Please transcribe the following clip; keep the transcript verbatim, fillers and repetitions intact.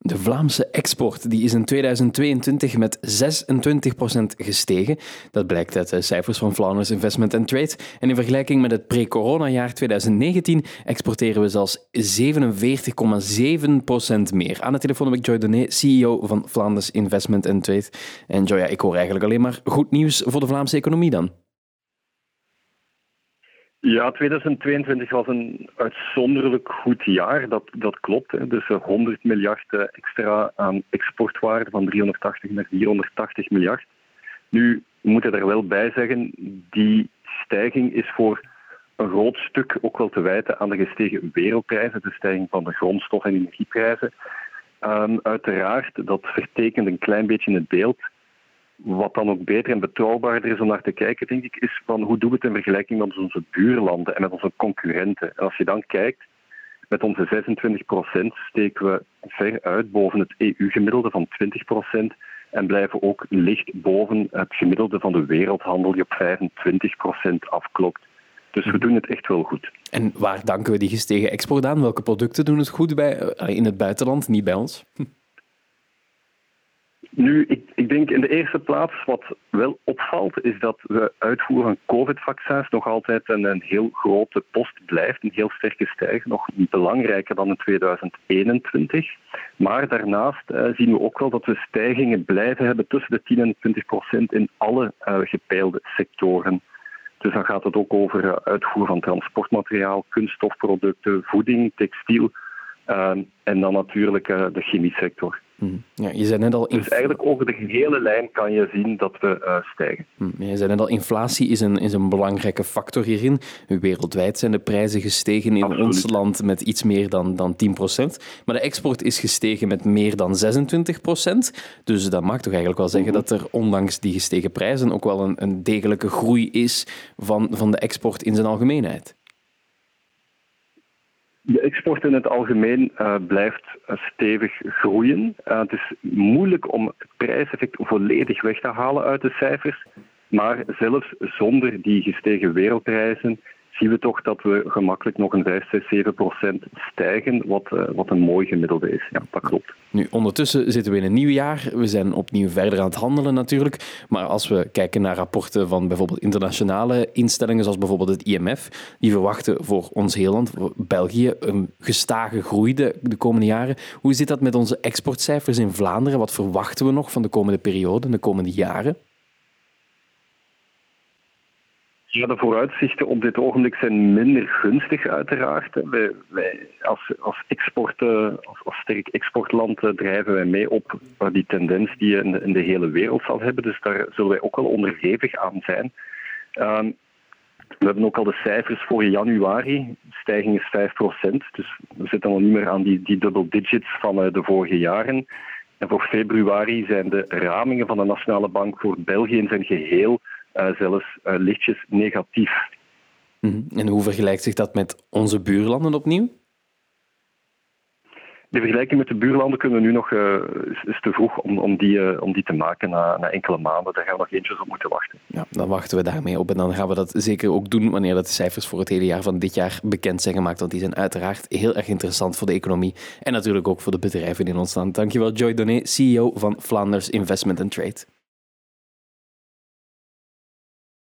De Vlaamse export die is in tweeduizend tweeëntwintig met zesentwintig procent gestegen. Dat blijkt uit de cijfers van Flounders Investment and Trade. En in vergelijking met het pre-coronajaar tweeduizend negentien exporteren we zelfs zevenenveertig komma zeven procent meer. Aan de telefoon heb ik Joy Donné, C E O van Flounders Investment and Trade. En Joy, ja, ik hoor eigenlijk alleen maar goed nieuws voor de Vlaamse economie dan. Ja, tweeduizend tweeëntwintig was een uitzonderlijk goed jaar, dat, dat klopt. Hè. Dus honderd miljard extra aan exportwaarde, van driehonderdtachtig naar vierhonderdtachtig miljard. Nu, we moeten er wel bij zeggen, die stijging is voor een groot stuk ook wel te wijten aan de gestegen wereldprijzen, de stijging van de grondstof- en energieprijzen. Um, uiteraard, dat vertekent een klein beetje het beeld. Wat dan ook beter en betrouwbaarder is om naar te kijken, denk ik, is van hoe doen we het in vergelijking met onze buurlanden en met onze concurrenten. En als je dan kijkt, met onze zesentwintig procent steken we ver uit boven het E U-gemiddelde van twintig procent en blijven ook licht boven het gemiddelde van de wereldhandel die op vijfentwintig procent afklopt. Dus we doen het echt wel goed. En waar danken we die gestegen export aan? Welke producten doen het goed bij, in het buitenland, niet bij ons? Hm. Nu, ik, ik denk in de eerste plaats wat wel opvalt, is dat we uitvoer van covid-vaccins nog altijd een, een heel grote post blijft, een heel sterke stijging, nog belangrijker dan in tweeduizend eenentwintig. Maar daarnaast uh, zien we ook wel dat we stijgingen blijven hebben tussen de tien en twintig procent in alle uh, gepeilde sectoren. Dus dan gaat het ook over uh, uitvoer van transportmateriaal, kunststofproducten, voeding, textiel uh, en dan natuurlijk uh, de chemie sector. Ja, je zei net al inf... Dus eigenlijk over de gehele lijn kan je zien dat we uh, stijgen. Je zei net al, inflatie is een, is een belangrijke factor hierin. Wereldwijd zijn de prijzen gestegen in Absoluut. ons land met iets meer dan, dan tien procent. Maar de export is gestegen met meer dan zesentwintig procent. Dus dat mag toch eigenlijk wel zeggen mm-hmm. dat er ondanks die gestegen prijzen ook wel een, een degelijke groei is van, van de export in zijn algemeenheid. De export in het algemeen uh, blijft uh, stevig groeien. Uh, het is moeilijk om het prijseffect volledig weg te halen uit de cijfers. Maar zelfs zonder die gestegen wereldprijzen zien we toch dat we gemakkelijk nog een vijf, zes, zeven procent stijgen, wat, uh, wat een mooi gemiddelde is. Ja, dat klopt. Nu, ondertussen zitten we in een nieuw jaar. We zijn opnieuw verder aan het handelen natuurlijk. Maar als we kijken naar rapporten van bijvoorbeeld internationale instellingen, zoals bijvoorbeeld het I M F, die verwachten voor ons heel land, voor België, een gestage groei de, de komende jaren. Hoe zit dat met onze exportcijfers in Vlaanderen? Wat verwachten we nog van de komende periode, de komende jaren? Ja, de vooruitzichten op dit ogenblik zijn minder gunstig uiteraard. Wij, wij als, als, export, als, als sterk exportland drijven wij mee op die tendens die je in de, in de hele wereld zal hebben. Dus daar zullen wij ook wel onderhevig aan zijn. Um, we hebben ook al de cijfers voor januari. De stijging is vijf procent. Dus we zitten al niet meer aan die, die double digits van uh, de vorige jaren. En voor februari zijn de ramingen van de Nationale Bank voor België in zijn geheel Uh, zelfs uh, lichtjes negatief. Mm-hmm. En hoe vergelijkt zich dat met onze buurlanden opnieuw? De vergelijking met de buurlanden kunnen we nu nog, uh, is, is te vroeg om, om, die, uh, om die te maken na, na enkele maanden. Daar gaan we nog eentjes op moeten wachten. Ja, dan wachten we daarmee op en dan gaan we dat zeker ook doen wanneer dat de cijfers voor het hele jaar van dit jaar bekend zijn gemaakt, want die zijn uiteraard heel erg interessant voor de economie en natuurlijk ook voor de bedrijven in ons land. Dankjewel Joy Donné, C E O van Flounders Investment and Trade.